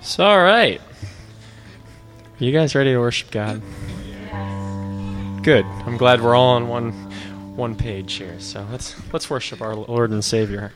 So, all right. Are you guys ready to worship God? Good. I'm glad we're all on one page here. So let's worship our Lord and Savior.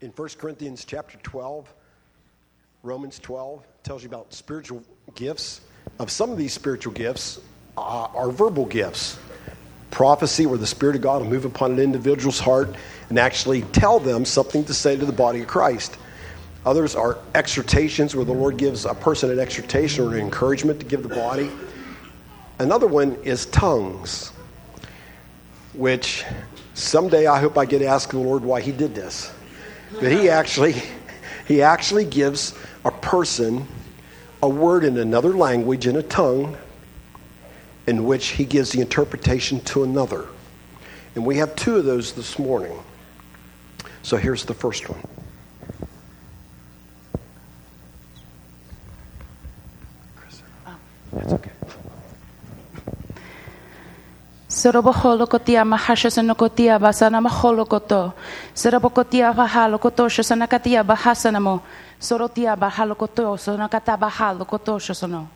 In 1 Corinthians chapter 12, Romans 12 tells you about spiritual gifts. Of some of these spiritual gifts are verbal gifts. Prophecy, where the Spirit of God will move upon an individual's heart and actually tell them something to say to the body of Christ. Others are exhortations, where the Lord gives a person an exhortation or an encouragement to give the body. Another one is tongues, which someday I hope I get to ask the Lord why he did this. But he actually gives a person a word in another language, in a tongue, in which he gives the interpretation to another. And we have two of those this morning. So here's the first one. That's okay. Sorobaholokotia mahashasanokotia basana maholokoto. Sorobokotia bahalokoto shasanakatia bahasanamo. Sorotia bahalokoto sonakata bahalokoto shasano.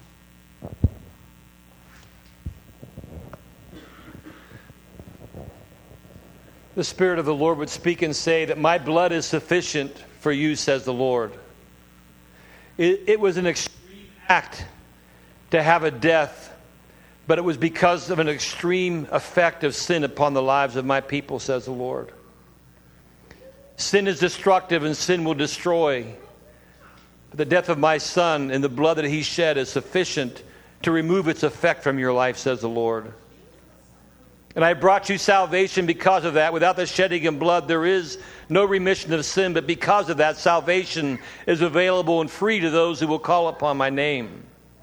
The Spirit of the Lord would speak and say that my blood is sufficient for you, says the Lord. It was an extreme act to have a death, but it was because of an extreme effect of sin upon the lives of my people, says the Lord. Sin is destructive and sin will destroy. The death of my Son and the blood that he shed is sufficient to remove its effect from your life, says the Lord. And I brought you salvation because of that. Without the shedding of blood, there is no remission of sin. But because of that, salvation is available and free to those who will call upon my name.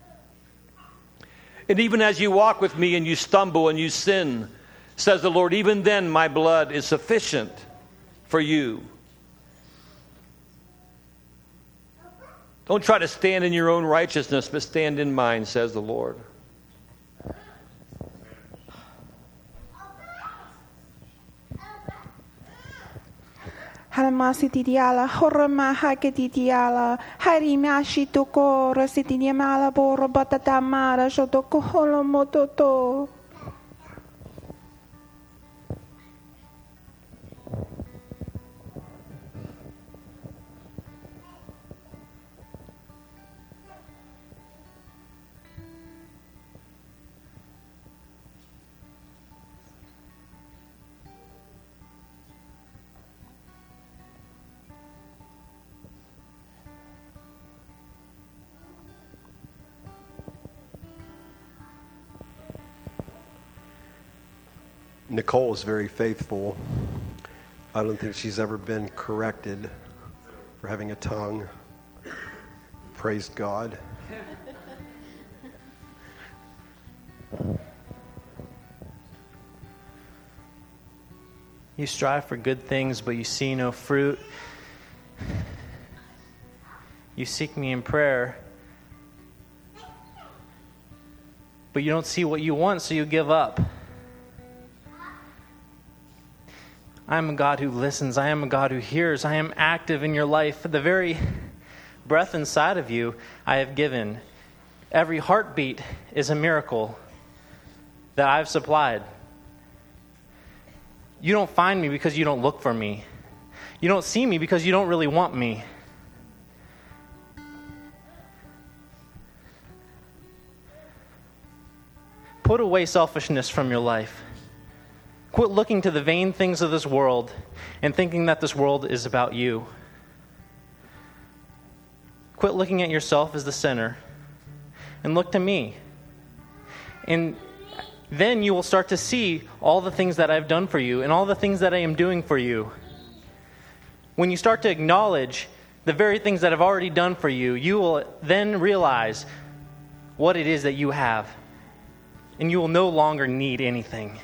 And even as you walk with me and you stumble and you sin, says the Lord, even then my blood is sufficient for you. Don't try to stand in your own righteousness, but stand in mine, says the Lord. Halamasi tidiala, horama hake tidiala, harimashi toko, rasitidiamala boro batatamara, shotoko holomototo. Nicole is very faithful. I don't think she's ever been corrected for having a tongue. Praise God. You strive for good things, but you see no fruit. You seek me in prayer, but you don't see what you want, so you give up. I am a God who listens. I am a God who hears. I am active in your life. The very breath inside of you I have given. Every heartbeat is a miracle that I've supplied. You don't find me because you don't look for me. You don't see me because you don't really want me. Put away selfishness from your life. Quit looking to the vain things of this world and thinking that this world is about you. Quit looking at yourself as the sinner and look to me. And then you will start to see all the things that I've done for you and all the things that I am doing for you. When you start to acknowledge the very things that I've already done for you, you will then realize what it is that you have. And you will no longer need anything.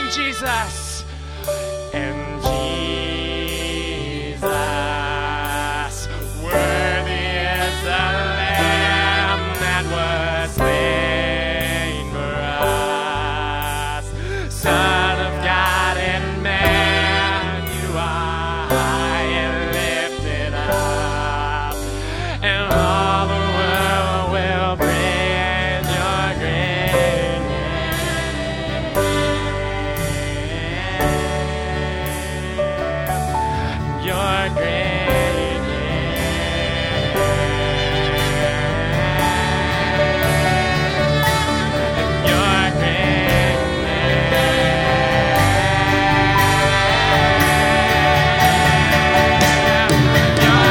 name, Jesus. And Jesus, worthy is the Lamb that was slain for us. Son of God and man, you are high and lifted up, and all the world will praise your great name. Your great name. Your great name. Your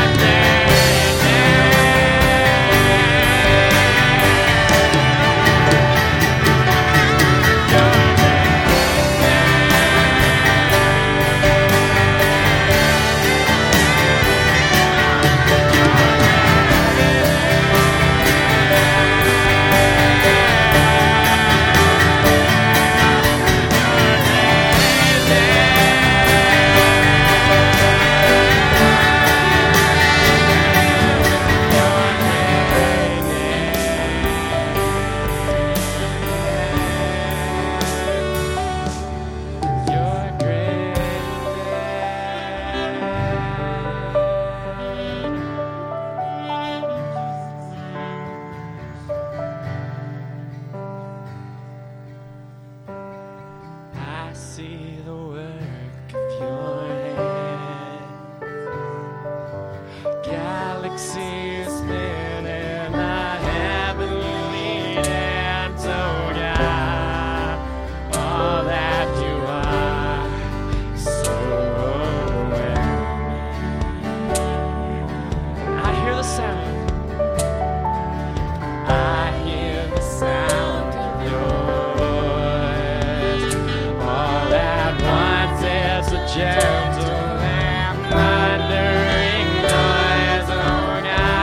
I see the work of your hand. Galaxies spinning the heavenly dance, oh God, all that you are, so overwhelming. I hear the sound. I hear the sound of your voice. All at once is a gentle and thundering noise, oh God.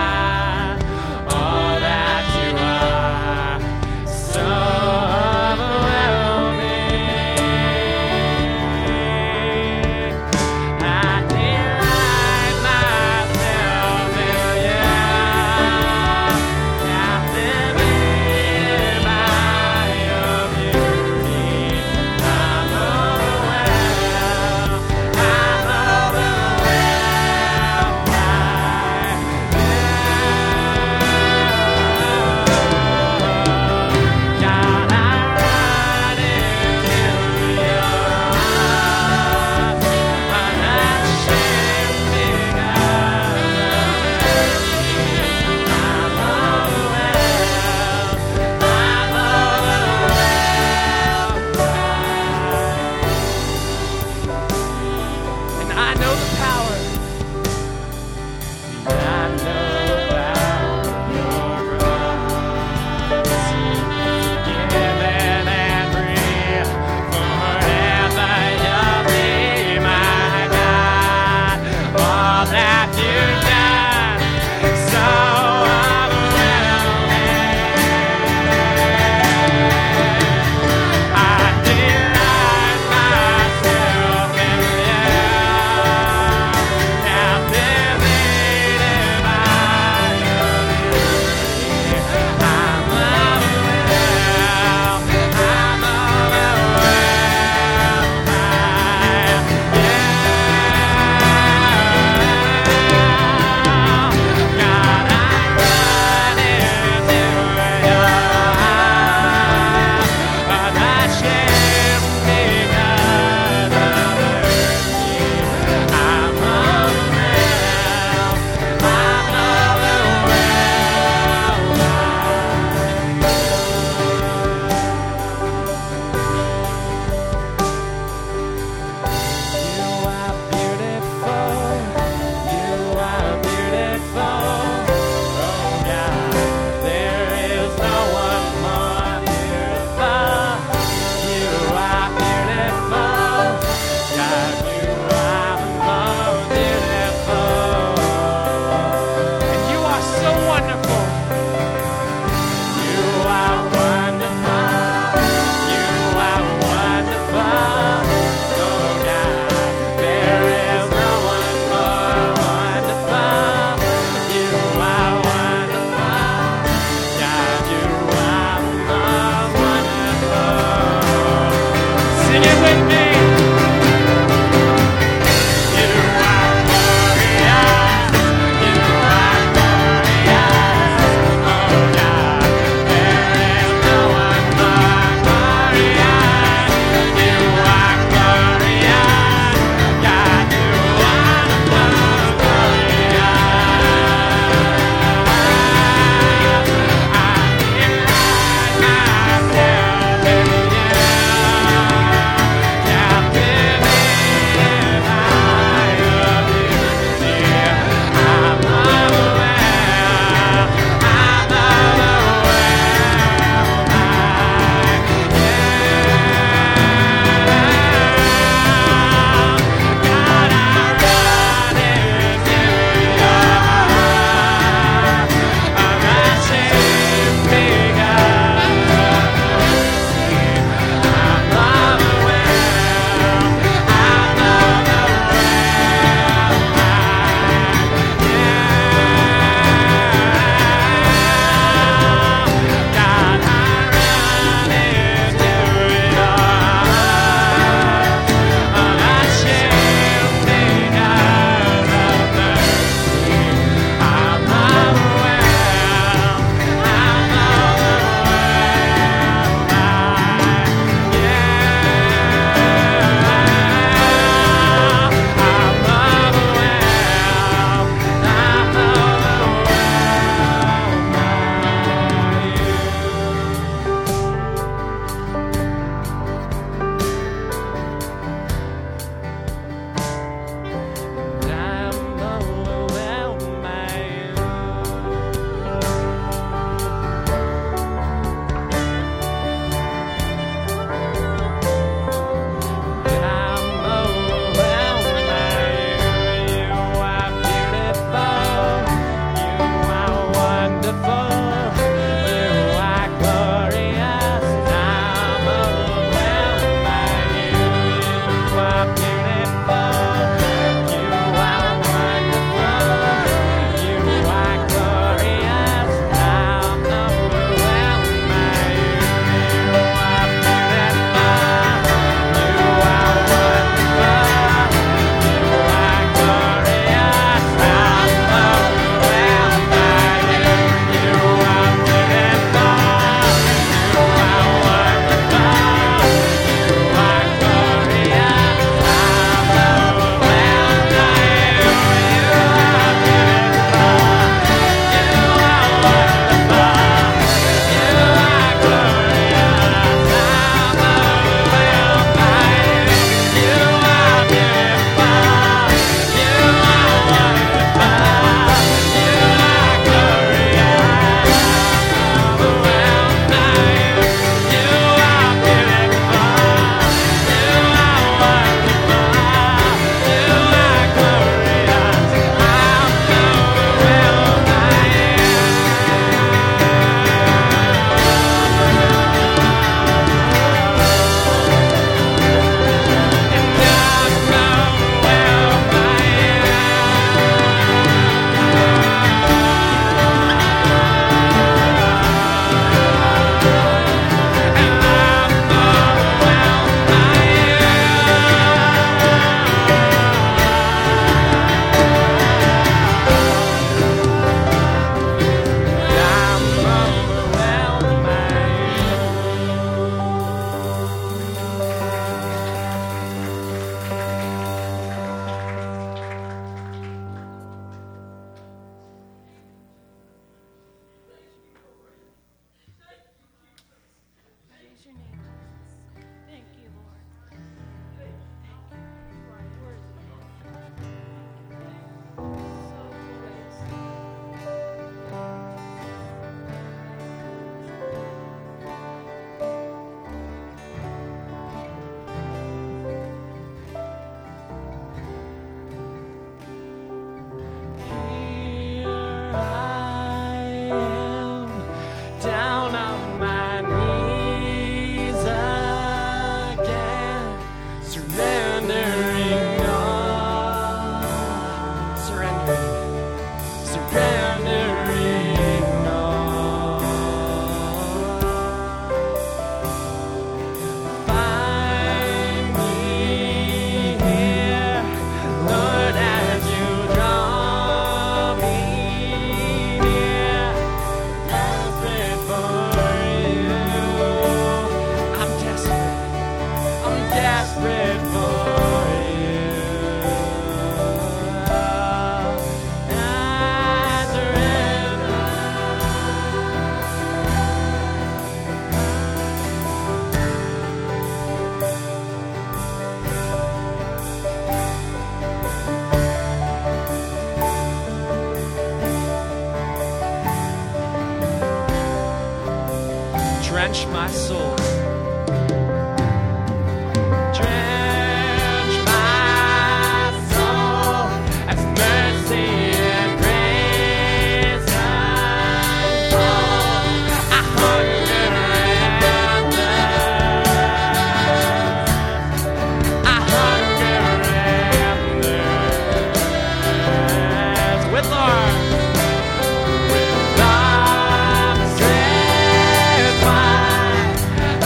drench my soul. Drench my soul as mercy and grace unfold. I hunger and thirst. I hunger and thirst. With Lord. With arms stretched wide,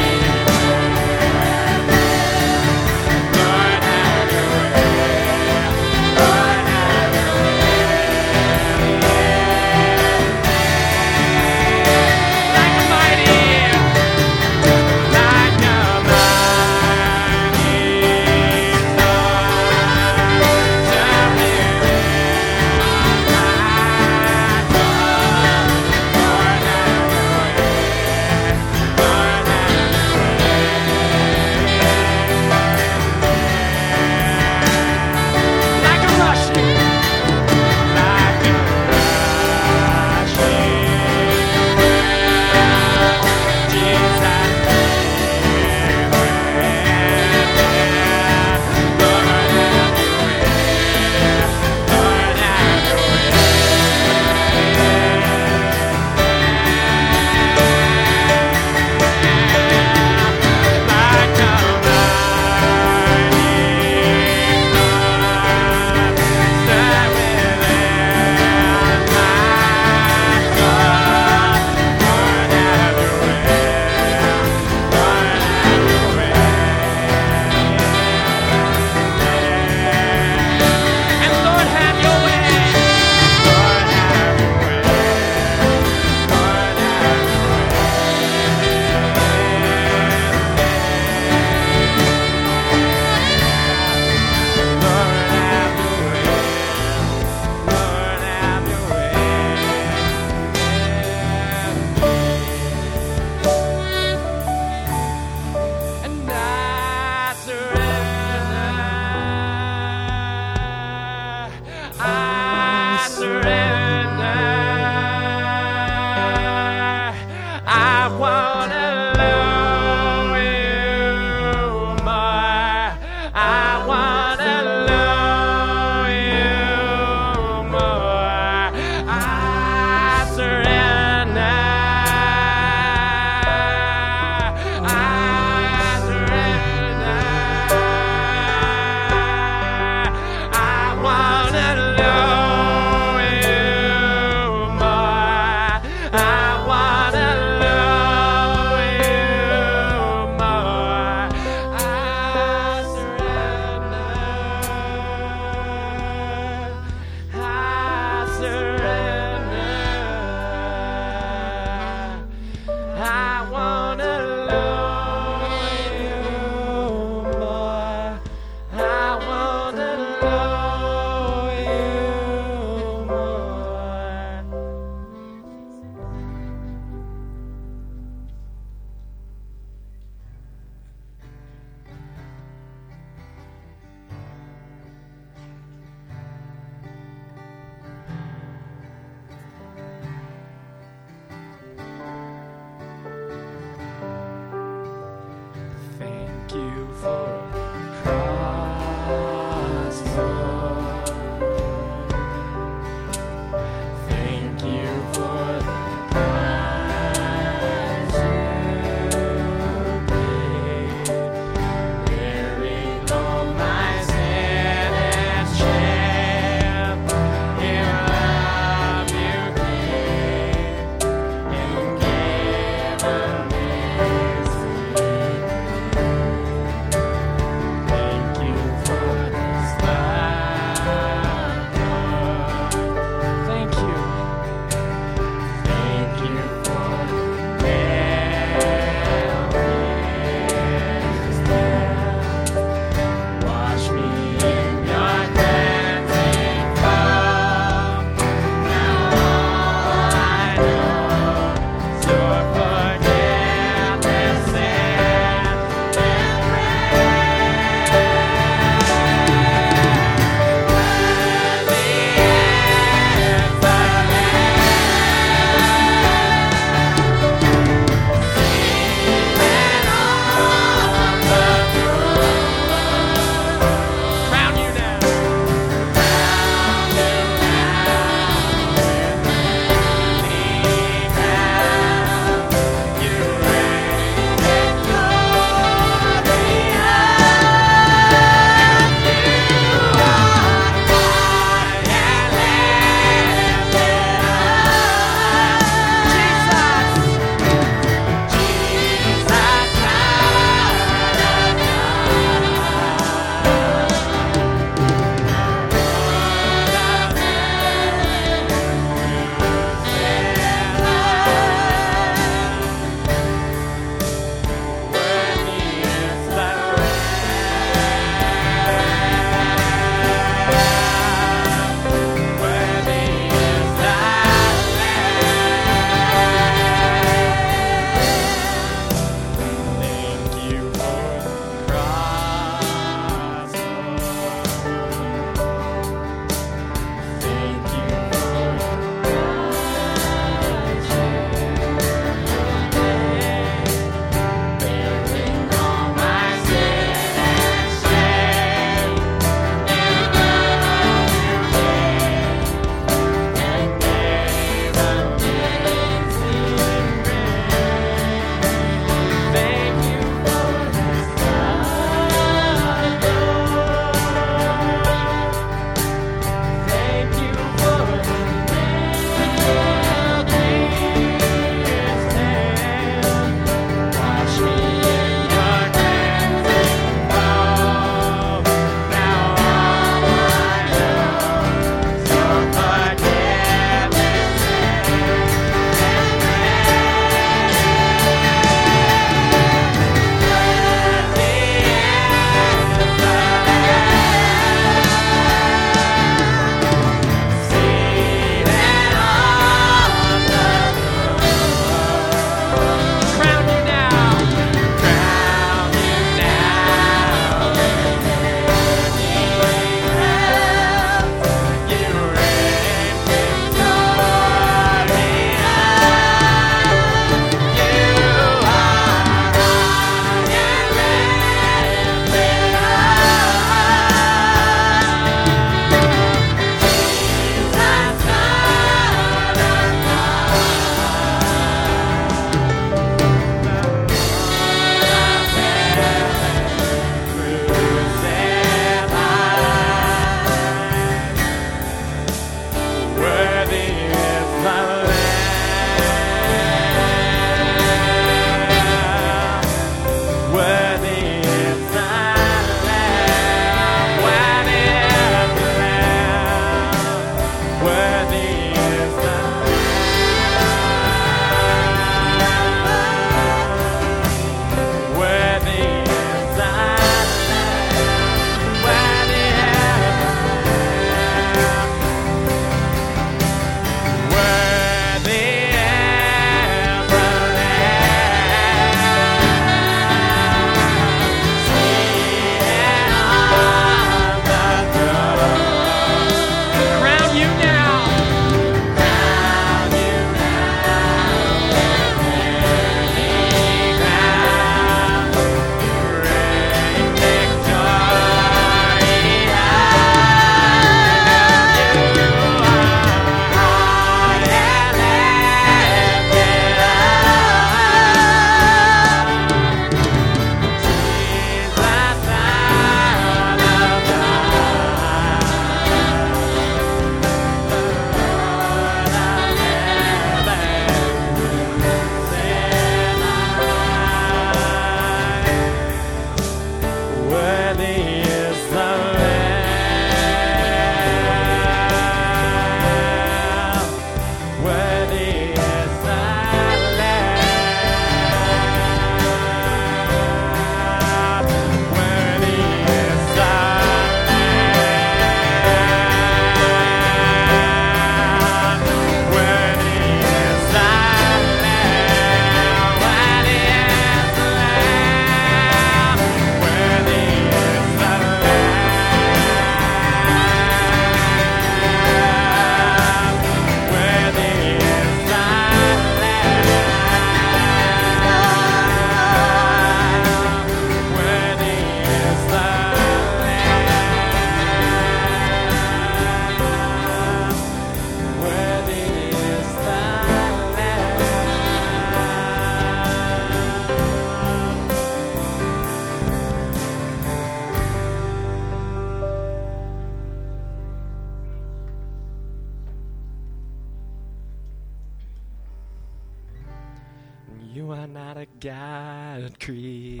You are not a God created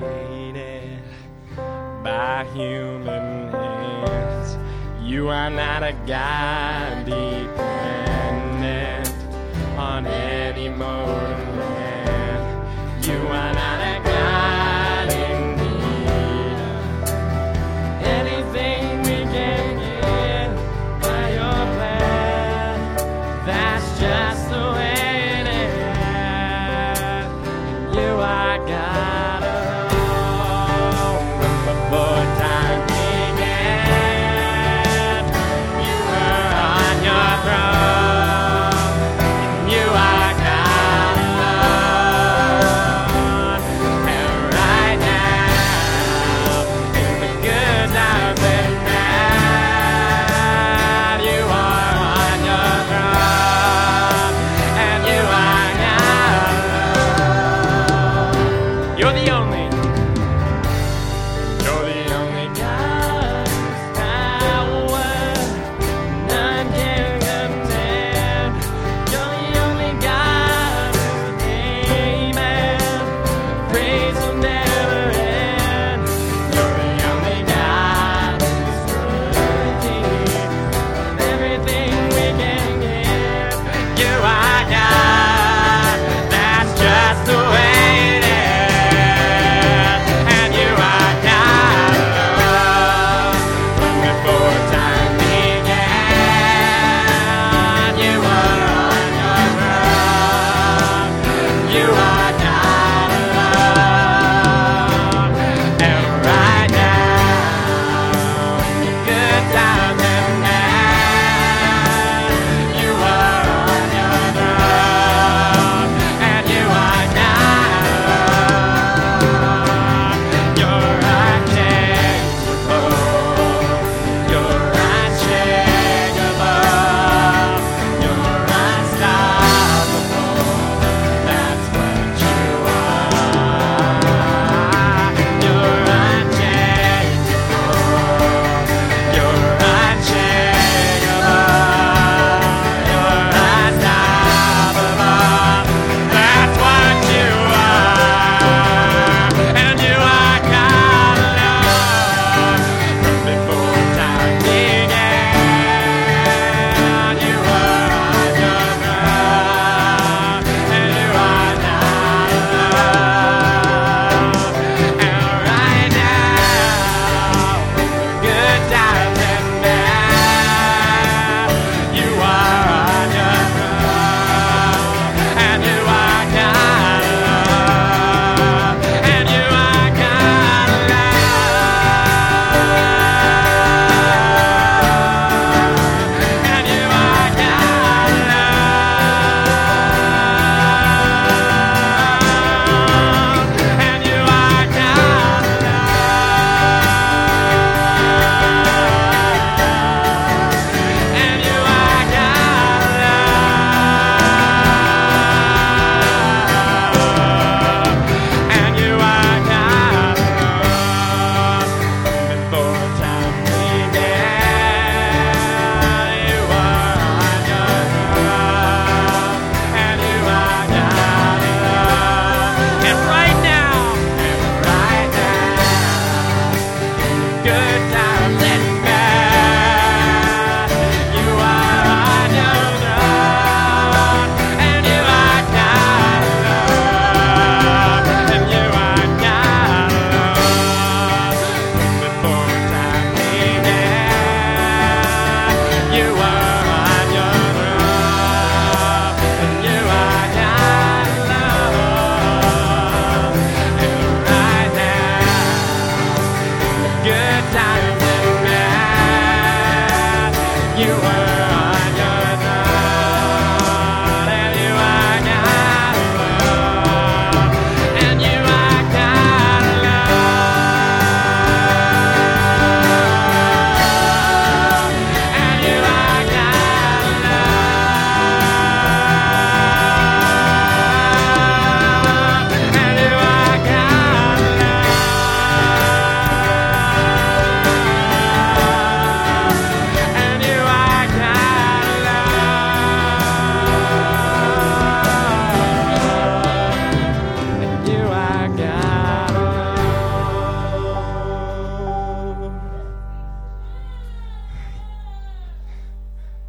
by human hands. You are not a God dependent on any mortal man. You are not a God in need of anything we can give by your plan. That's just the way it is. You are God alone. Before time began, you were on your throne. You are God alone.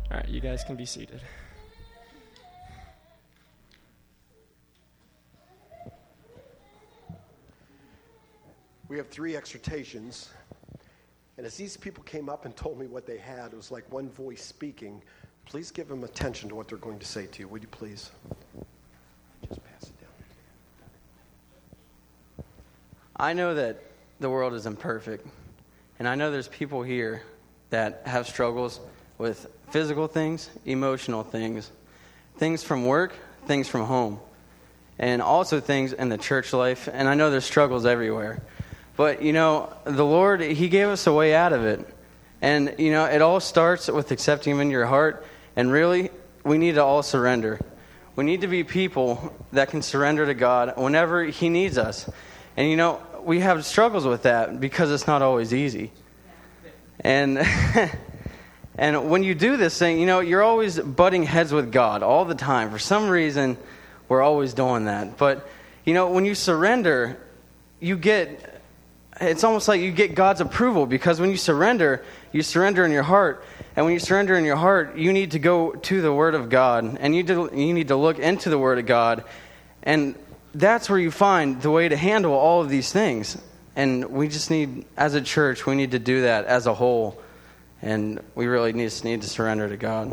All right, you guys can be seated. We have 3 exhortations. And as these people came up and told me what they had, it was like one voice speaking. Please give them attention to what they're going to say to you. Would you please? Just pass it down. I know that the world is imperfect. And I know there's people here that have struggles with physical things, emotional things, things from work, things from home, and also things in the church life. And I know there's struggles everywhere. But, you know, the Lord, He gave us a way out of it. And, you know, it all starts with accepting Him in your heart. And really, we need to all surrender. We need to be people that can surrender to God whenever He needs us. And, you know, we have struggles with that because it's not always easy. And and when you do this thing, you know, you're always butting heads with God all the time. For some reason, we're always doing that. But, you know, when you surrender, it's almost like you get God's approval, because when you surrender in your heart. And when you surrender in your heart, you need to go to the Word of God. And you need to look into the Word of God. And that's where you find the way to handle all of these things. And we just need, as a church, we need to do that as a whole. And we really just need to surrender to God.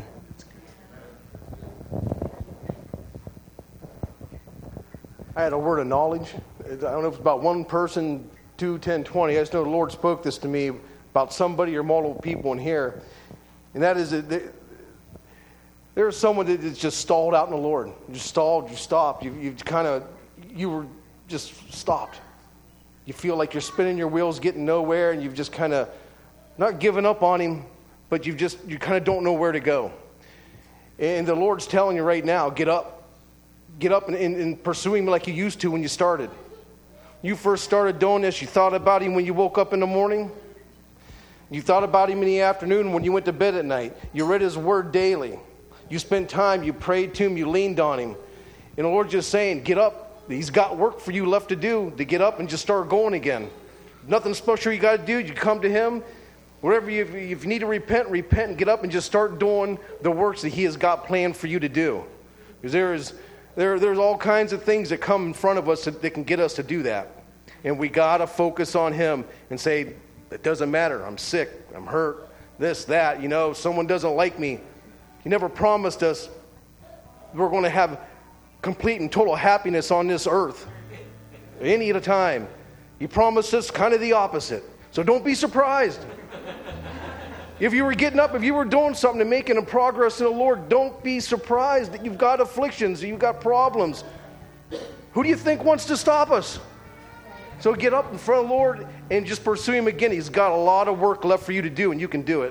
I had a word of knowledge. I don't know if it's about one person, 2, 10, 20. I just know the Lord spoke this to me about somebody or multiple people in here. And that is that there's someone that is just stalled out in the Lord. You just stalled, you stopped. You were just stopped. You feel like you're spinning your wheels, getting nowhere, and you've just kind of not given up on Him, but you kind of don't know where to go. And the Lord's telling you right now, get up and pursue Him like you used to when you started. You first started doing this, you thought about Him when you woke up in the morning. You thought about Him in the afternoon when you went to bed at night. You read His Word daily. You spent time, you prayed to Him, you leaned on Him. And the Lord's just saying, get up. He's got work for you left to do, to get up and just start going again. Nothing special you got to do. You come to Him. Whatever if you need to repent and get up and just start doing the works that He has got planned for you to do. Because there's all kinds of things that come in front of us that can get us to do that. And we got to focus on Him and say, it doesn't matter. I'm sick. I'm hurt. This, that. You know, someone doesn't like me. He never promised us we're going to have complete and total happiness on this earth any at a time. He promised us kind of the opposite. So don't be surprised. If you were getting up, if you were doing something and making a progress in the Lord, don't be surprised that you've got afflictions, you've got problems. Who do you think wants to stop us? So get up in front of the Lord and just pursue Him again. He's got a lot of work left for you to do, and you can do it.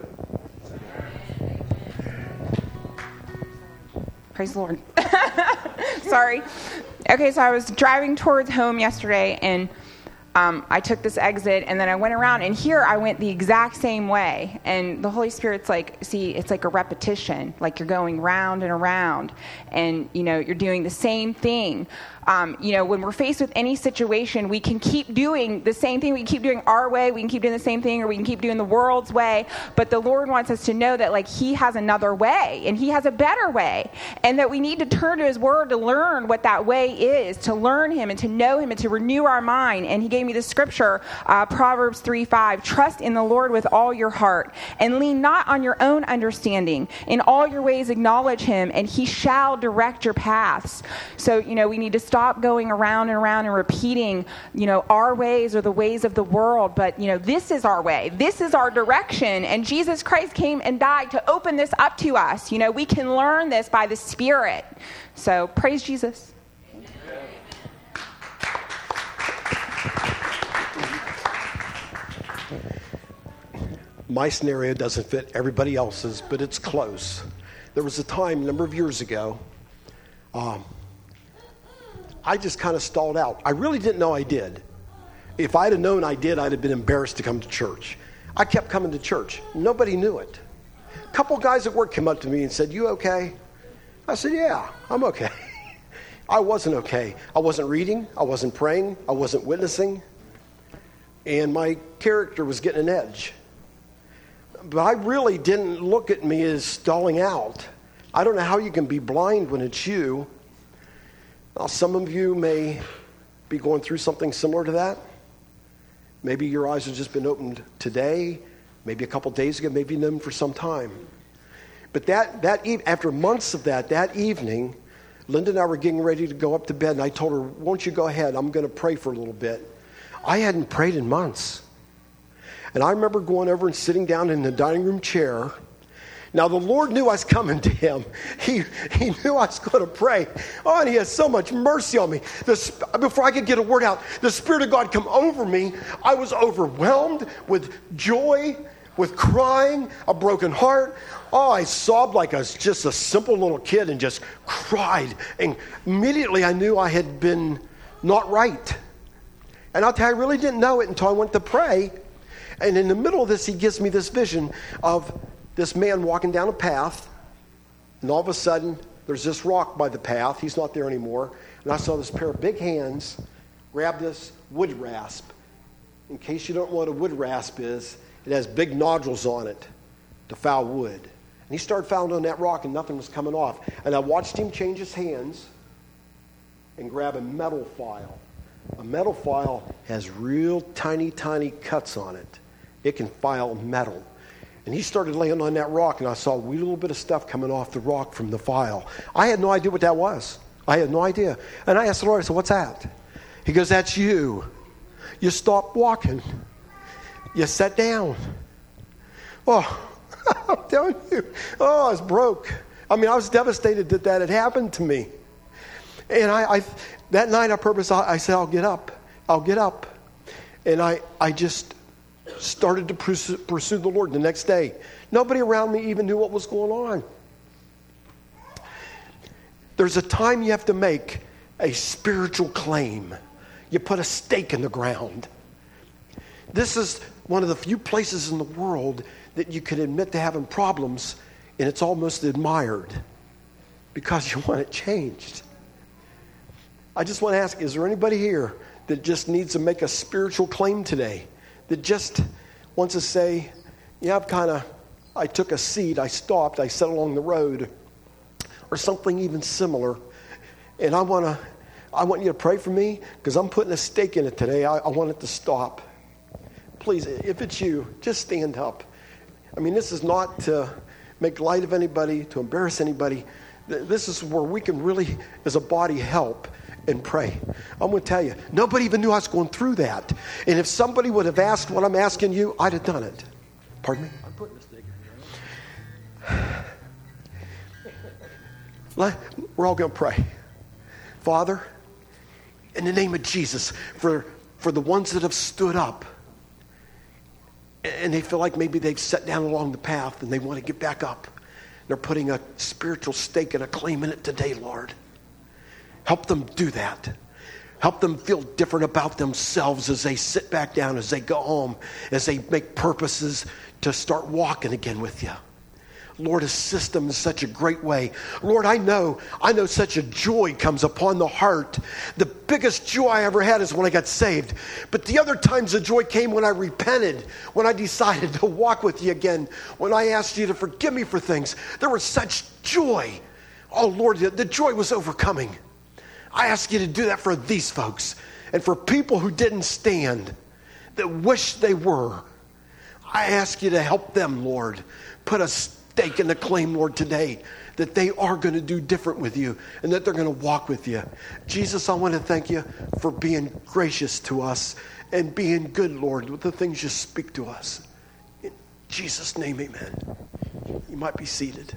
Praise the Lord. Sorry. Okay, so I was driving towards home yesterday, and I took this exit, and then I went around, and here I went the exact same way. And the Holy Spirit's like, see, it's like a repetition. Like you're going round and around, and, you know, you're doing the same thing. You know, when we're faced with any situation, we can keep doing the same thing. We can keep doing our way. We can keep doing the same thing, or we can keep doing the world's way. But the Lord wants us to know that, like, He has another way, and He has a better way, and that we need to turn to His Word to learn what that way is, to learn Him and to know Him and to renew our mind. And He gave me the scripture, Proverbs 3:5, trust in the Lord with all your heart and lean not on your own understanding. In all your ways acknowledge Him, and He shall direct your paths. So, you know, we need to stop going around and around and repeating, you know, our ways or the ways of the world. But, you know, this is our way. This is our direction. And Jesus Christ came and died to open this up to us. You know, we can learn this by the Spirit. So praise Jesus. My scenario doesn't fit everybody else's, but it's close. There was a time a number of years ago, I just kind of stalled out. I really didn't know I did. If I'd have known I did, I'd have been embarrassed to come to church. I kept coming to church. Nobody knew it. A couple guys at work came up to me and said, "You okay?" I said, "Yeah, I'm okay." I wasn't okay. I wasn't reading. I wasn't praying. I wasn't witnessing. And my character was getting an edge. But I really didn't look at me as stalling out. I don't know how you can be blind when it's you. Now, some of you may be going through something similar to that. Maybe your eyes have just been opened today, maybe a couple days ago, maybe them for some time. But after months of that evening, Linda and I were getting ready to go up to bed, and I told her, won't you go ahead? I'm going to pray for a little bit. I hadn't prayed in months. And I remember going over and sitting down in the dining room chair. Now, the Lord knew I was coming to him. He knew I was going to pray. Oh, and he has so much mercy on me. Before I could get a word out, the Spirit of God come over me. I was overwhelmed with joy, with crying, a broken heart. Oh, I sobbed like just a simple little kid and just cried. And immediately I knew I had been not right. And I'll tell you, I really didn't know it until I went to pray. And in the middle of this, he gives me this vision of this man walking down a path. And all of a sudden, there's this rock by the path. He's not there anymore. And I saw this pair of big hands grab this wood rasp. In case you don't know what a wood rasp is, it has big nodules on it to foul wood. And he started fouling on that rock and nothing was coming off. And I watched him change his hands and grab a metal file. A metal file has real tiny, tiny cuts on it. It can file metal. And he started laying on that rock, and I saw a wee little bit of stuff coming off the rock from the file. I had no idea what that was. I had no idea. And I asked the Lord, I said, what's that? He goes, that's you. You stopped walking. You sat down. Oh, I'm telling you. Oh, I was broke. I mean, I was devastated that had happened to me. And I that night I purposed, I said, I'll get up. I'll get up. And I just started to pursue the Lord the next day. Nobody around me even knew what was going on. There's a time you have to make a spiritual claim. You put a stake in the ground. This is one of the few places in the world that you can admit to having problems, and it's almost admired because you want it changed. I just want to ask, is there anybody here that just needs to make a spiritual claim today? That just wants to say, yeah, I took a seat, I stopped, I sat along the road, or something even similar, and I want you to pray for me because I'm putting a stake in it today. I want it to stop. Please, if it's you, just stand up. I mean, this is not to make light of anybody, to embarrass anybody. This is where we can really, as a body, help and pray. I'm going to tell you, nobody even knew I was going through that. And if somebody would have asked what I'm asking you, I'd have done it. Pardon me? I'm putting a stake in the ground. We're all going to pray. Father, in the name of Jesus, for the ones that have stood up and they feel like maybe they've sat down along the path and they want to get back up. They're putting a spiritual stake and a claim in it today, Lord. Help them do that. Help them feel different about themselves as they sit back down, as they go home, as they make purposes to start walking again with you. Lord, assist them in such a great way. Lord, I know such a joy comes upon the heart. The biggest joy I ever had is when I got saved. But the other times the joy came when I repented, when I decided to walk with you again, when I asked you to forgive me for things. There was such joy. Oh, Lord, the joy was overcoming. I ask you to do that for these folks and for people who didn't stand, that wish they were. I ask you to help them, Lord. Put a stake in the claim, Lord, today that they are going to do different with you and that they're going to walk with you. Jesus, I want to thank you for being gracious to us and being good, Lord, with the things you speak to us. In Jesus' name, amen. You might be seated.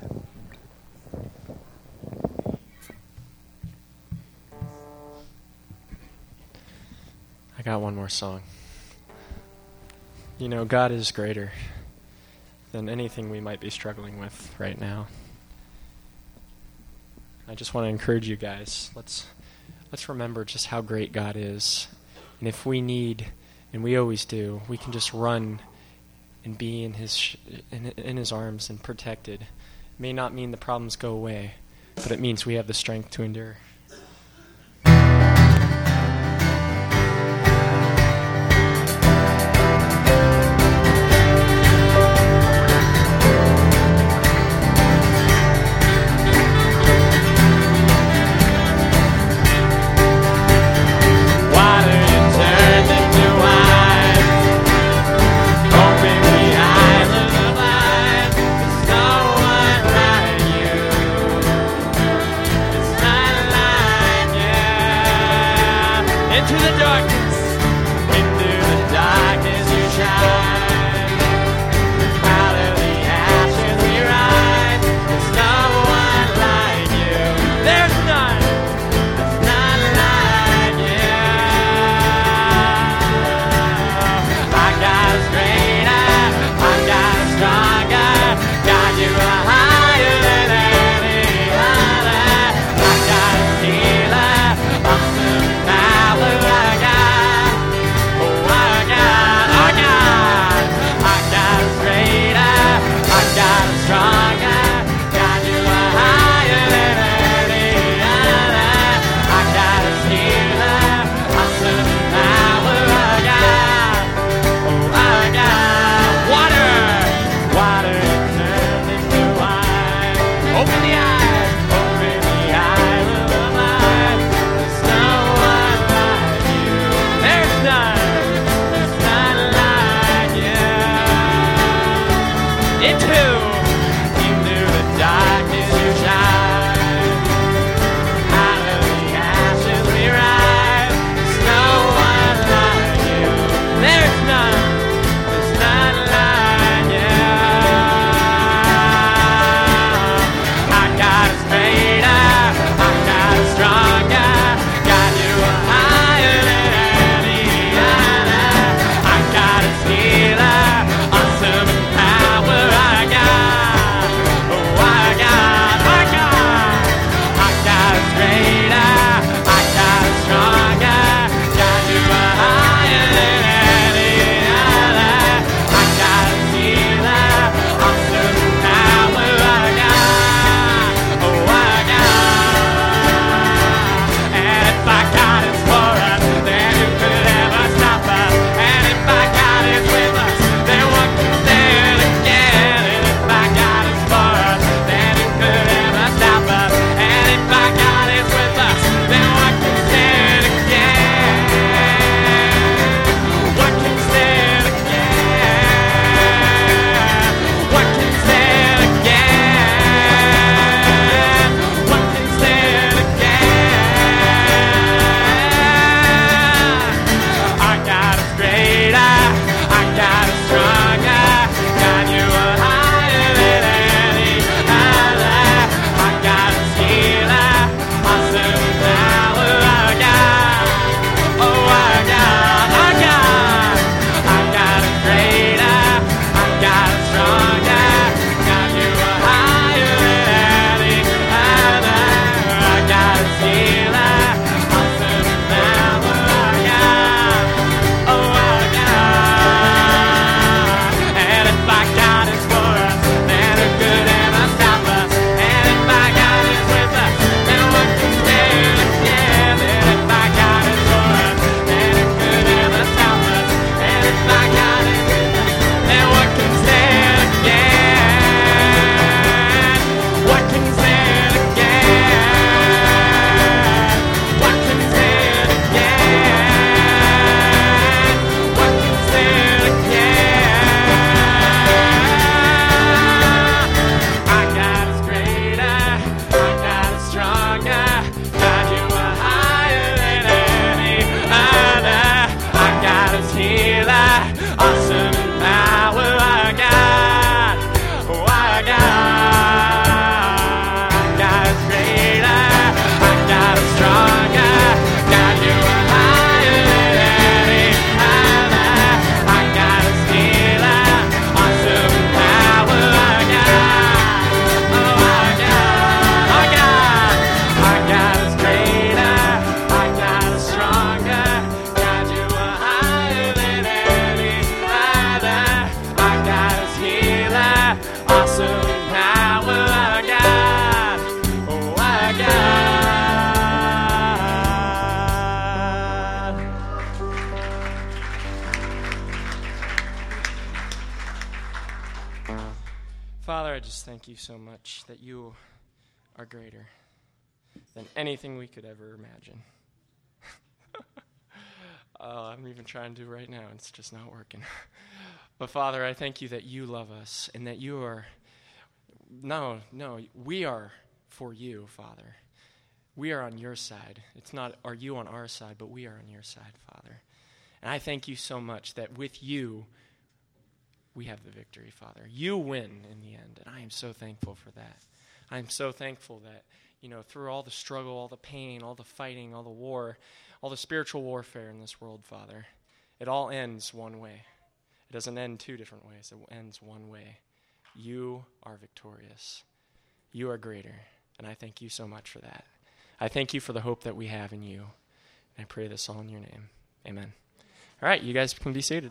I got one more song. You know, God is greater than anything we might be struggling with right now. I just want to encourage you guys. Let's remember just how great God is. And if we need, and we always do, we can just run and be in his arms and protected. It may not mean the problems go away, but it means we have the strength to endure. darkness, into the darkness you shine. Out of the ashes we rise. There's no one like you. There's none like you. I got us greater, I got us stronger. God, you are higher than any other. I got us healer, awesome power. I got, oh I got, I got us greater, I got us stronger. God, you are higher than any other. I got us healer, awesome power. I got, oh I got water turned into wine. Open the eyes of the blind. There's no one like you. There's none like you. Into the darkness you shine. Out of the ashes we rise. There's no one like you. There's none like you. I got us greater, I got us stronger. God, you are higher than any other. I got us healer, awesome power. I got, oh I got us greater, I got us stronger. God, you are higher than any other. I got us healer, awesome power. I got, oh I got. And if our God is for us, then who could ever stop us? And if our God is with us, then what can stand again? And if our God is for us, then who could ever stop us? And if our God is with us, then what can stand again? What can stand again? What can stand again? What can stand again? I got us greater, I got us stronger. God, you are higher than any other. I got us healer, awesome power. I got, oh I got us greater, I got us stronger. God, you are higher than any other. I got us healer, awesome power. I got, oh I got. And if our God is for us, then who could ever stop us? And if our God is with us, then what can stand again? And if our God is for us, then who could ever stop us? And if our God is with us, then what can stand again? What can stand again? What can stand again? What can stand again? I got us greater, I got us stronger. God, you are higher than any other. I got us healer, awesome power. I got, oh I got us greater, I got us stronger. God, you are higher than any other. I got us healer, awesome power. I got, oh I got us greater, I got us stronger. God, you are higher than any other. I got us healer, awesome power. I got, oh I got. Father, I just thank you so much that you are greater than anything we could ever imagine. I'm even trying to do right now, and it's just not working. But Father, I thank you that you love us and that you are, we are for you, Father. we are on your side. It's not, are you on our side, but we are on your side, Father. And I thank you so much that with you, we have the victory, Father. You win in the end, and I am so thankful for that. I am so thankful that, through all the struggle, all the pain, all the fighting, all the war, all the spiritual warfare in this world, Father, it all ends one way. It doesn't end two different ways. It ends one way. You are victorious. You are greater, and I thank you so much for that. I thank you for the hope that we have in you, and I pray this all in your name. Amen. All right, you guys can be seated.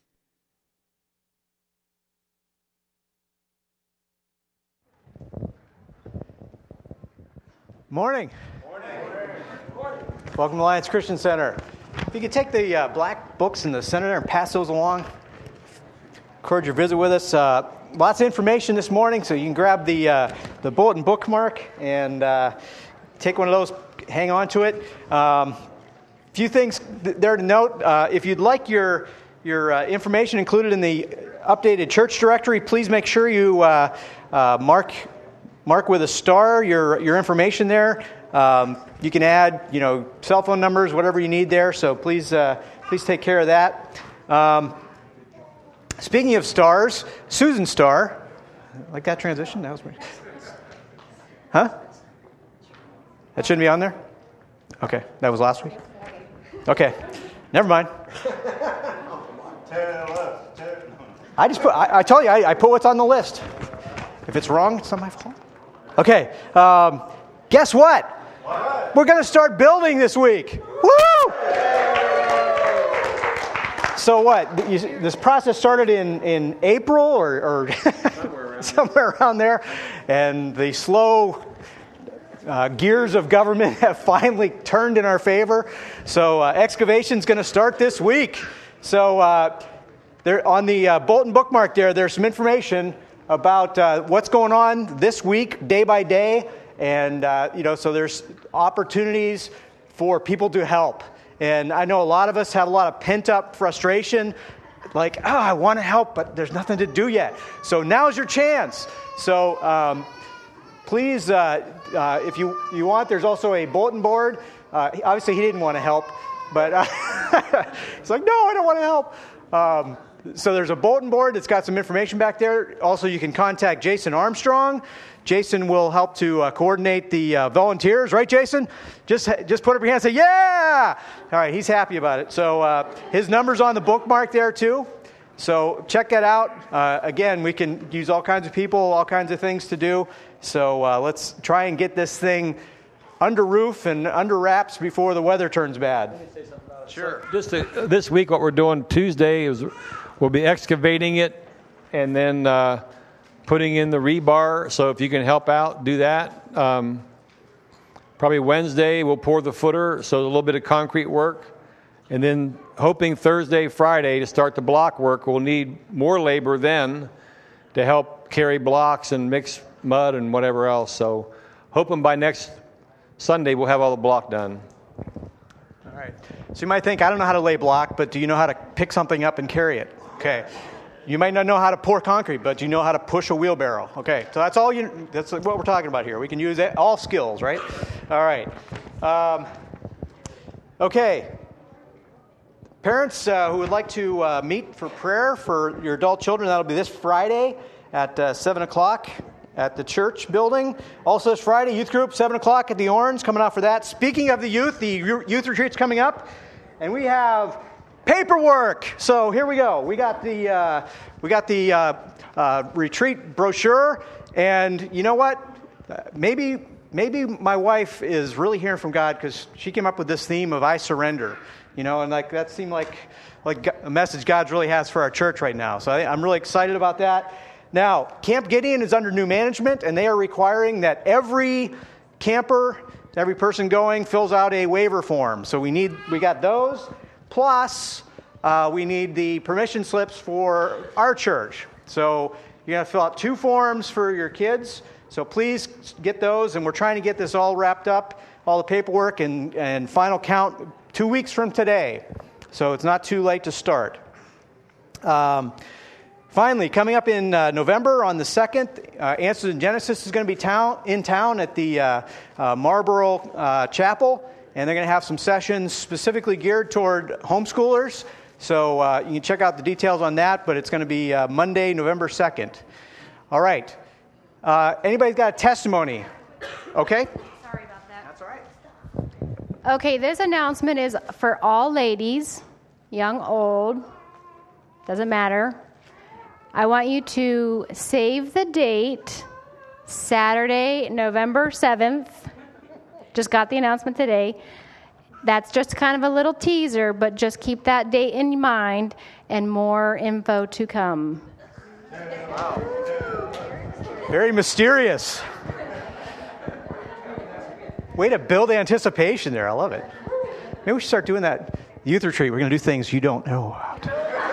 Morning. Welcome to Alliance Christian Center. If you could take the black books in the center there and pass those along. Encourage your visit with us. Lots of information this morning, so you can grab the bulletin bookmark and take one of those, hang on to it. Few things there to note. If you'd like your information included in the updated church directory, please make sure you mark with a star your information there. You can add, cell phone numbers, whatever you need there. So please take care of that. Speaking of stars, Susan Starr, like that transition? That was pretty. Huh? That shouldn't be on there? Okay, that was last week. Okay, never mind. I tell you, I put what's on the list. If it's wrong, it's not my fault. Okay, guess what? We're going to start building this week. Woo! So what? This process started in April or somewhere around there, and the slow gears of government have finally turned in our favor. So excavation's going to start this week. So there on the bulletin bookmark there's some information about what's going on this week, day by day, and so there's opportunities for people to help. And I know a lot of us have a lot of pent-up frustration, like, I want to help, but there's nothing to do yet. So now's your chance. So please, if you want, there's also a bulletin board. Obviously, he didn't want to help, but he's like, no, I don't want to help. So there's a bulletin board that's got some information back there. Also, you can contact Jason Armstrong. Jason will help to coordinate the volunteers, right, Jason? Just put up your hand and say, yeah! All right, he's happy about it. So his number's on the bookmark there, too. So check that out. Again, we can use all kinds of people, all kinds of things to do. So let's try and get this thing under roof and under wraps before the weather turns bad. Sure. Just this week, what we're doing Tuesday is we'll be excavating it and then putting in the rebar. So if you can help out, do that. Probably Wednesday, we'll pour the footer, so a little bit of concrete work. And then hoping Thursday, Friday to start the block work. We'll need more labor then to help carry blocks and mix mud and whatever else. So hoping by next Sunday we'll have all the block done. All right. So you might think, I don't know how to lay block, but do you know how to pick something up and carry it? Okay. You might not know how to pour concrete, but you know how to push a wheelbarrow. Okay. So that's what we're talking about here. We can use all skills, right? All right. Okay. Parents who would like to meet for prayer for your adult children, that'll be this Friday at 7 o'clock at the church building. Also this Friday, youth group, 7 o'clock at the Orange, coming out for that. Speaking of the youth retreat's coming up, and we have paperwork. So here we go. We got the retreat brochure, and you know what? Maybe my wife is really hearing from God because she came up with this theme of I surrender. And that seemed like a message God really has for our church right now. So I'm really excited about that. Now, Camp Gideon is under new management, and they are requiring that every camper, every person going, fills out a waiver form. So we got those. Plus, we need the permission slips for our church. So you're going to fill out 2 forms for your kids. So please get those, and we're trying to get this all wrapped up, all the paperwork and final count 2 weeks from today. So it's not too late to start. Finally, coming up in November on the 2nd, Answers in Genesis is going to be in town at the Marlboro Chapel, and they're going to have some sessions specifically geared toward homeschoolers. So you can check out the details on that, but it's going to be Monday, November 2nd. All right. Anybody's got a testimony? Okay? Sorry about that. That's all right. Okay, this announcement is for all ladies, young, old, doesn't matter. I want you to save the date, Saturday, November 7th. Just got the announcement today. That's just kind of a little teaser, but just keep that date in mind and more info to come. Wow. Very mysterious. Way to build anticipation there. I love it. Maybe we should start doing that youth retreat. We're going to do things you don't know about.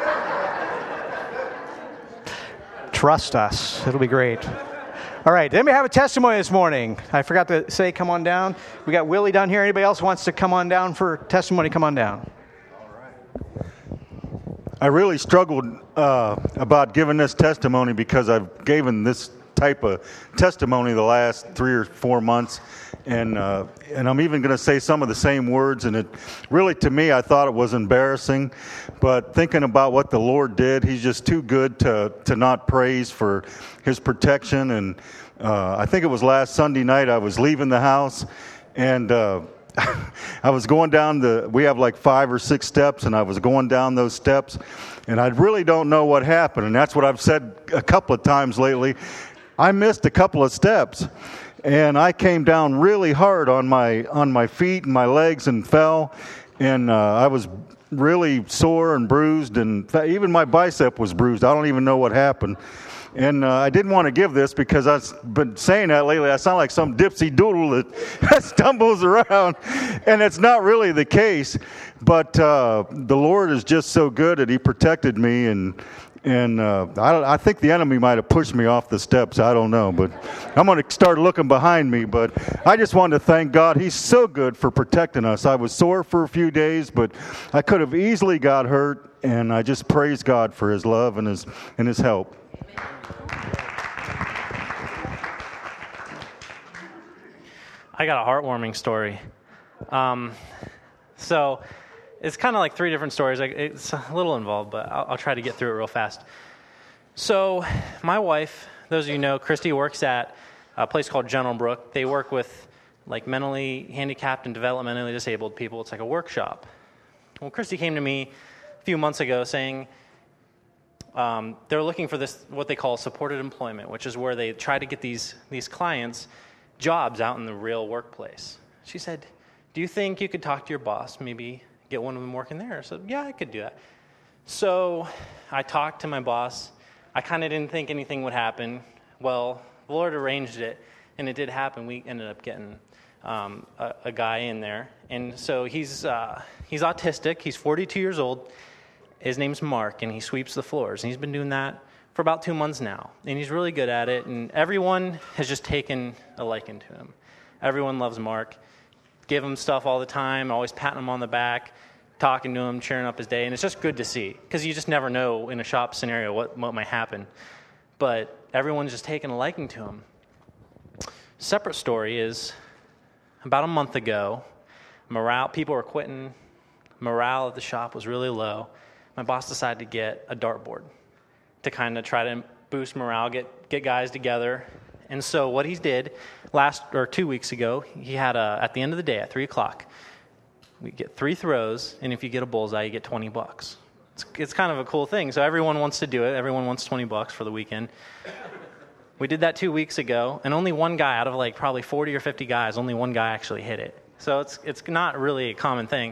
Trust us. It'll be great. All right. Anybody have a testimony this morning? I forgot to say, come on down. We got Willie down here. Anybody else wants to come on down for testimony? Come on down. All right. I really struggled about giving this testimony because I've given this type of testimony the last 3 or 4 months, and I'm even going to say some of the same words, and it really, to me, I thought it was embarrassing, but thinking about what the Lord did, He's just too good to not praise for His protection. And I think it was last Sunday night I was leaving the house, and I was going down we have like 5 or 6 steps, and I was going down those steps, and I really don't know what happened, and that's what I've said a couple of times lately. I missed a couple of steps, and I came down really hard on my feet and my legs and fell, and I was really sore and bruised, and even my bicep was bruised. I don't even know what happened. And I didn't want to give this because I've been saying that lately. I sound like some dipsy doodle that stumbles around, and it's not really the case. But the Lord is just so good that He protected me, and I think the enemy might have pushed me off the steps. I don't know, but I'm going to start looking behind me. But I just wanted to thank God. He's so good for protecting us. I was sore for a few days, but I could have easily got hurt, and I just praise God for His love and His help. I got a heartwarming story. So it's kind of like 3 different stories. It's a little involved, but I'll try to get through it real fast. So my wife, those of you know, Christy works at a place called General Brook. They work with like mentally handicapped and developmentally disabled people. It's like a workshop. Well, Christy came to me a few months ago saying they're looking for this, what they call supported employment, which is where they try to get these clients jobs out in the real workplace. She said, do you think you could talk to your boss, maybe get one of them working there? I said, yeah, I could do that. So I talked to my boss. I kind of didn't think anything would happen. Well, the Lord arranged it, and it did happen. We ended up getting a guy in there. And so he's autistic. He's 42 years old. His name's Mark, and he sweeps the floors. And he's been doing that for about 2 months now. And he's really good at it, and everyone has just taken a liking to him. Everyone loves Mark. Give him stuff all the time, always patting him on the back, talking to him, cheering up his day. And it's just good to see, because you just never know in a shop scenario what might happen. But everyone's just taken a liking to him. Separate story is about a month ago, people were quitting. Morale at the shop was really low. My boss decided to get a dartboard to kind of try to boost morale, get guys together. And so what he did 2 weeks ago, he had at the end of the day at 3 o'clock, we get 3 throws, and if you get a bullseye, you get $20. It's kind of a cool thing. So everyone wants to do it. Everyone wants $20 for the weekend. We did that 2 weeks ago, and only one guy out of like probably 40 or 50 guys, only one guy actually hit it. So it's not really a common thing.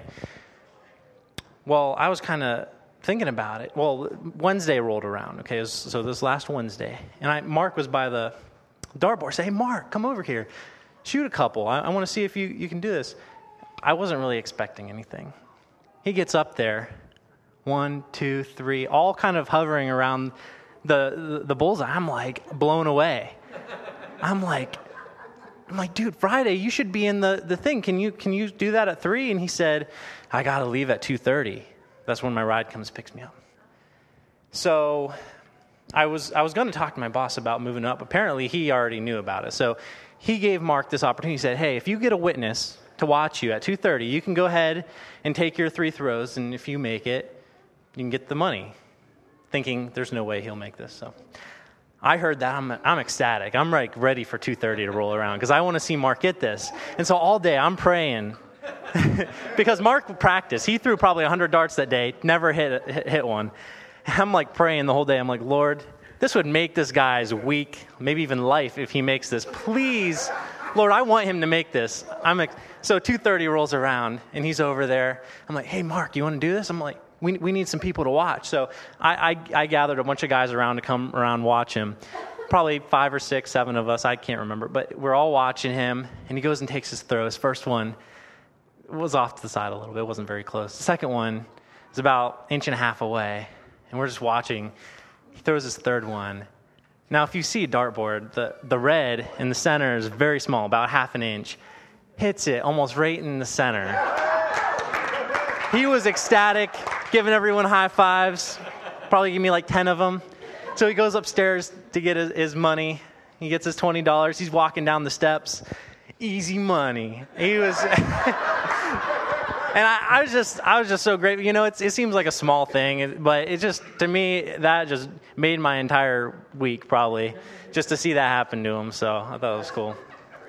Well, I was kind of thinking about it. Well, Wednesday rolled around, okay, so this last Wednesday, and Mark was by the dartboard. Say, hey, Mark, come over here. Shoot a couple. I want to see if you can do this. I wasn't really expecting anything. He gets up there, 1, 2, 3, all kind of hovering around the bullseye. I'm like blown away. I'm like, dude, Friday, you should be in the thing. Can you do that at 3? And he said, I got to leave at 2:30. That's when my ride picks me up. So I was going to talk to my boss about moving up. Apparently, he already knew about it. So he gave Mark this opportunity. He said, hey, if you get a witness to watch you at 2:30, you can go ahead and take your 3 throws, and if you make it, you can get the money. Thinking there's no way he'll make this. So I heard that. I'm ecstatic. I'm like ready for 2:30 to roll around because I want to see Mark get this. And so all day I'm praying because Mark practiced. He threw probably 100 darts that day, never hit one. And I'm like praying the whole day. I'm like, Lord, this would make this guy's week, maybe even life, if he makes this. Please, Lord, I want him to make this. So 2:30 rolls around, and he's over there. I'm like, hey, Mark, you want to do this? I'm like, we need some people to watch. So I gathered a bunch of guys around to come around watch him. Probably 5 or 6, 7 of us. I can't remember. But we're all watching him, and he goes and takes his throw. His first one was off to the side a little bit. It wasn't very close. The second one is about 1.5 inches away, and we're just watching. He throws his third one. Now, if you see a dartboard, the red in the center is very small, about 1/2 inch. Hits it almost right in the center. He was ecstatic, giving everyone high fives. Probably gave me like 10 of them. So he goes upstairs to get his money. He gets his $20. He's walking down the steps. Easy money. He was... And I was just so grateful. You know, it seems like a small thing, but it just, to me, that just made my entire week probably, just to see that happen to him. So I thought it was cool.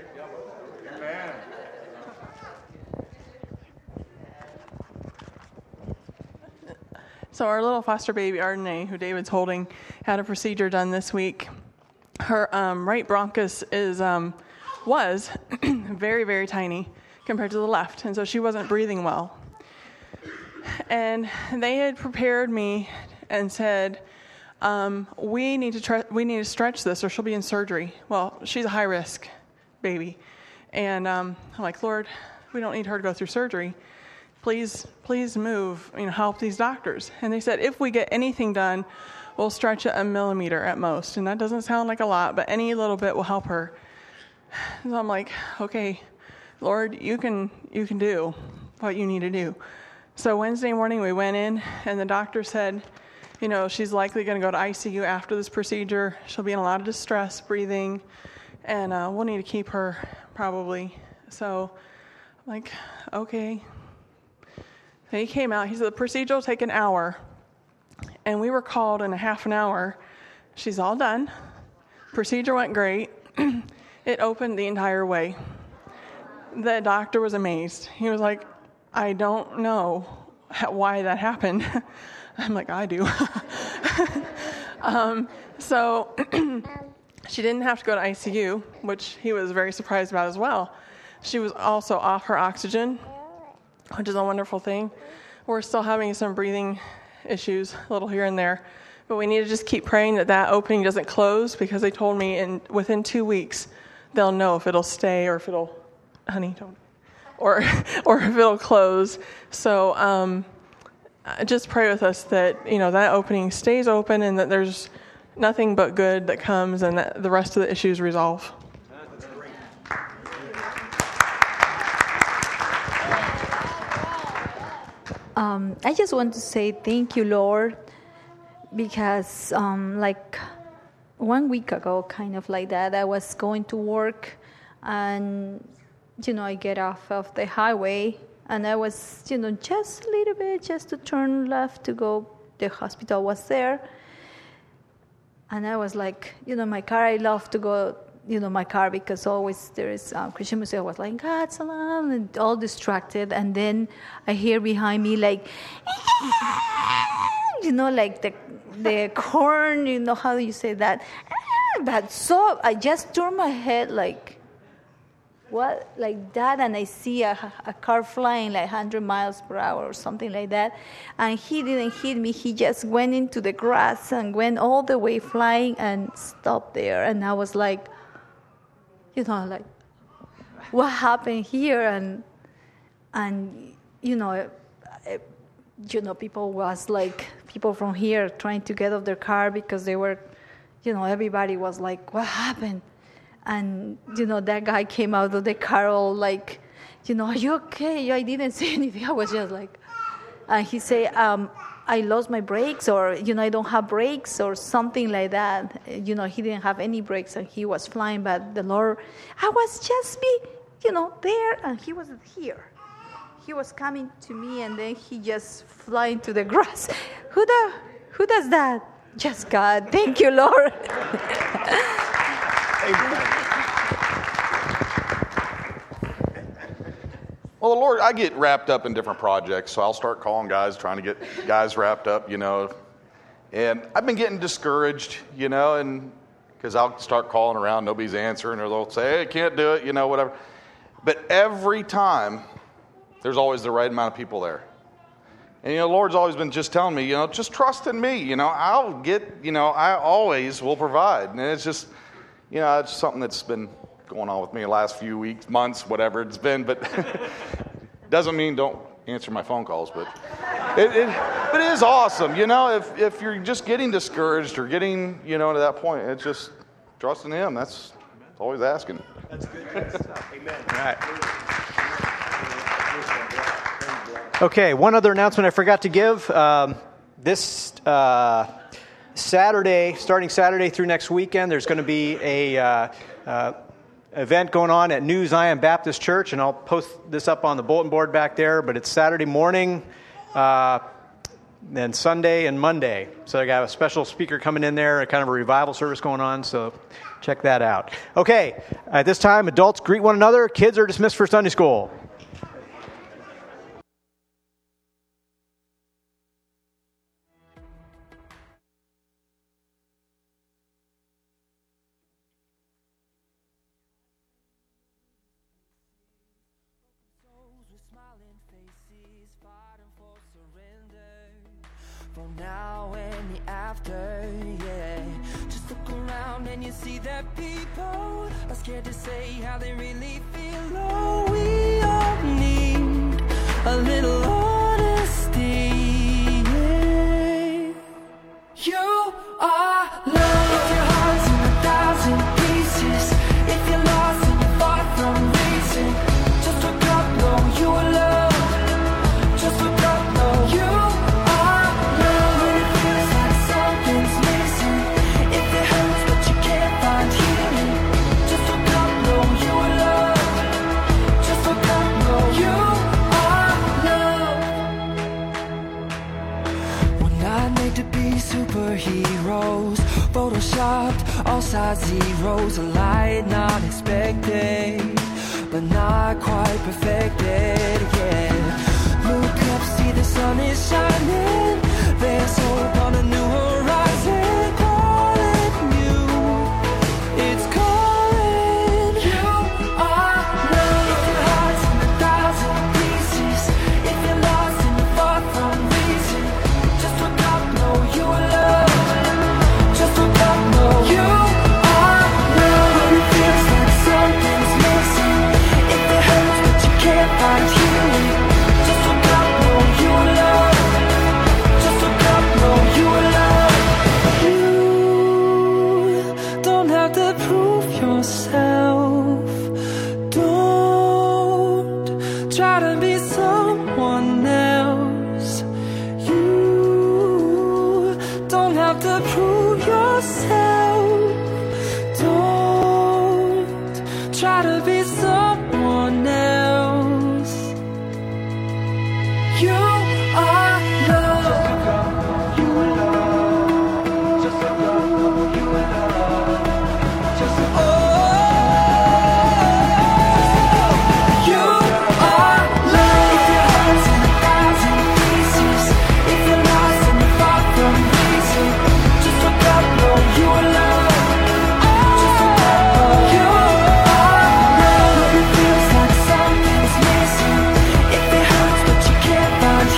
So our little foster baby, Ardenae, who David's holding, had a procedure done this week. Her right bronchus was very, very tiny compared to the left, and so she wasn't breathing well. And they had prepared me and said, we need to stretch this or she'll be in surgery. Well, she's a high-risk baby. And I'm like, Lord, we don't need her to go through surgery. Please move, help these doctors. And they said, if we get anything done, we'll stretch it 1 millimeter at most. And that doesn't sound like a lot, but any little bit will help her. So I'm like, okay, Lord, you can do what you need to do. So Wednesday morning we went in, and the doctor said, she's likely going to go to ICU after this procedure. She'll be in a lot of distress, breathing, and we'll need to keep her probably. So I'm like, okay. And he came out. He said the procedure will take 1 hour, and we were called in a half an hour. She's all done. Procedure went great. It opened the entire way. The doctor was amazed. He was like, I don't know why that happened. I'm like, I do. So she didn't have to go to ICU, which he was very surprised about as well. She was also off her oxygen, which is a wonderful thing. We're still having some breathing issues, a little here and there. But we need to just keep praying that opening doesn't close, because they told me within 2 weeks they'll know if it'll stay or if it'll, honey, don't, or if it'll close. So just pray with us that, that opening stays open and that there's nothing but good that comes and that the rest of the issues resolve. I just want to say thank you, Lord, because like 1 week ago, kind of like that, I was going to work and, I get off of the highway and I was, just a little bit, just to turn left to go, the hospital was there. And I was like, my car, I love to go, my car, because always there is Christian music. I was like, God, salam, and all distracted. And then I hear behind me like, like the corn, how do you say that? But so I just turned my head like, what, like that, and I see a car flying like 100 miles per hour or something like that. And he didn't hit me. He just went into the grass and went all the way flying and stopped there. And I was like, like, what happened here? And people was like, people from here trying to get off their car because they were, everybody was like, what happened? And, that guy came out of the car all like, are you okay? I didn't say anything. I was just like, and he said, I lost my brakes, or I don't have brakes, or something like that. He didn't have any brakes, and he was flying. But the Lord, I was just there, and he wasn't here. He was coming to me, and then he just fly into the grass. Who does that? Just God. Thank you, Lord. Well, the Lord, I get wrapped up in different projects, so I'll start calling guys, trying to get guys wrapped up, And I've been getting discouraged, and because I'll start calling around, nobody's answering, or they'll say, hey, I can't do it, whatever. But every time, there's always the right amount of people there. And, the Lord's always been just telling me, just trust in me. I'll get, I always will provide. And it's just, it's something that's been going on with me the last few weeks, months, whatever it's been. But doesn't mean don't answer my phone calls. But it is awesome. If you're just getting discouraged or getting, to that point, it's just trust in Him. That's always asking. That's good. Amen. All right. Okay, one other announcement I forgot to give. This Saturday, starting Saturday through next weekend, there's going to be a event going on at New Zion Baptist Church, and I'll post this up on the bulletin board back there, but it's Saturday morning, then Sunday and Monday. So I got a special speaker coming in there, kind of a revival service going on, so check that out. Okay, at this time, adults greet one another. Kids are dismissed for Sunday school. For now and the after, yeah. Just look around and you see that people are scared to say how they really feel. Oh, we all need a little honesty, yeah. You are loved. If your heart's in 1,000 pieces, if you're lost and you're far from reason, just look up, know you are loved. Just look up, know you are loved. When it feels like something's missing, if it hurts but you can't find healing, just look up, know you are loved. Just look up, know you are loved. We're not made to be superheroes, photoshopped, all size zeros, a light not expected, but not quite perfected, yeah. Look up, see the sun is shining, there's hope on a new horizon, calling you, it's calling you. Are loved. If your heart's in 1,000 pieces, if you're lost and you're far from reason, just look up, know you are loved. Just look up, know you are loved. When it feels like something's missing, if it hurts but you can't find healing, just look up, know you are loved. Just look up, know you are loved. You don't have to prove yourself. Don't try to be someone else. You don't have to prove yourself. Don't try to be someone else. You are loved. You are loved. Just look up, you are loved. Just look up. You are loved. If your heart's in 1,000 pieces, if you're lost and you're far from reason, just look up, know you are loved. Just look up, know you are loved. When it feels like something's missing, if it hurts but you can't find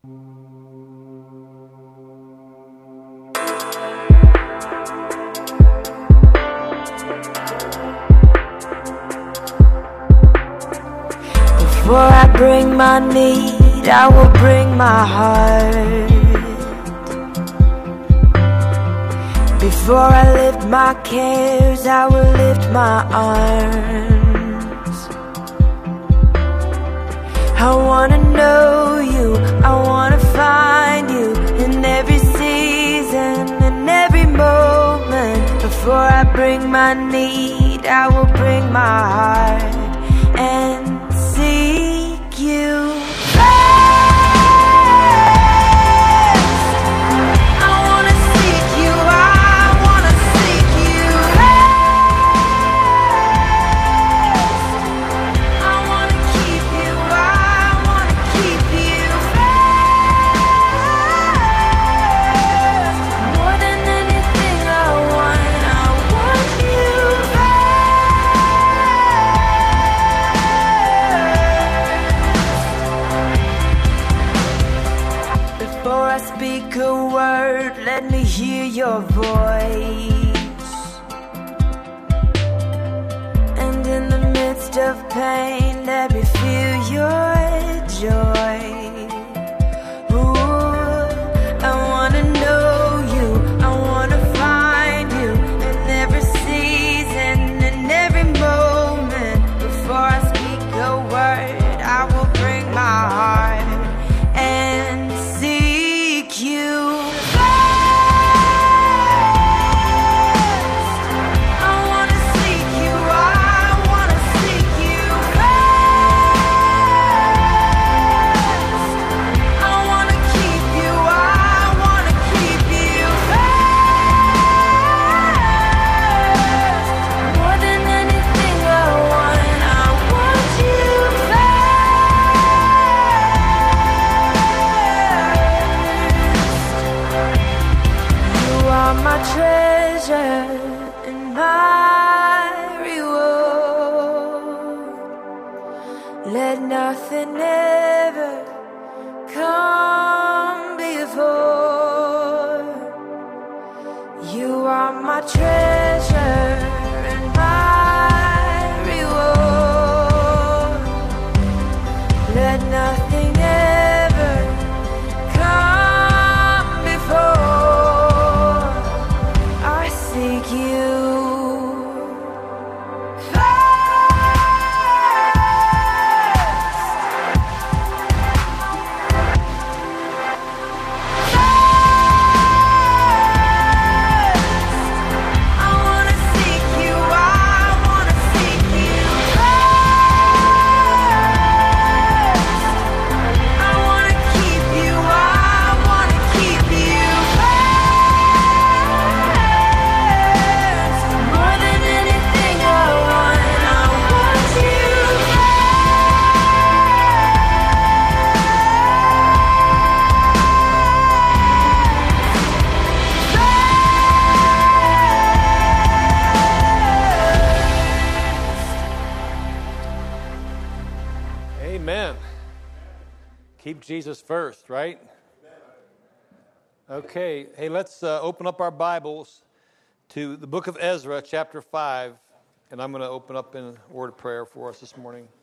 Before I bring my need, I will bring my heart. Before I lift my cares, I will lift my arms. I wanna know you, I wanna find you in every season, in every moment. Before I bring my need, I will bring my heart and seek you. Speak a word, let me hear your voice. And in the midst of pain, let me feel your joy. Ooh, I wanna know you, I wanna find you in every season, in every moment. Before I speak a word, I will bring my heart and you. My treasure and my reward. Let nothing ever come before. You are my treasure and my reward. Let nothing ever come before. I seek you. Amen. Keep Jesus first, right? Okay. Hey, let's open up our Bibles to the book of Ezra, chapter 5. And I'm going to open up in a word of prayer for us this morning.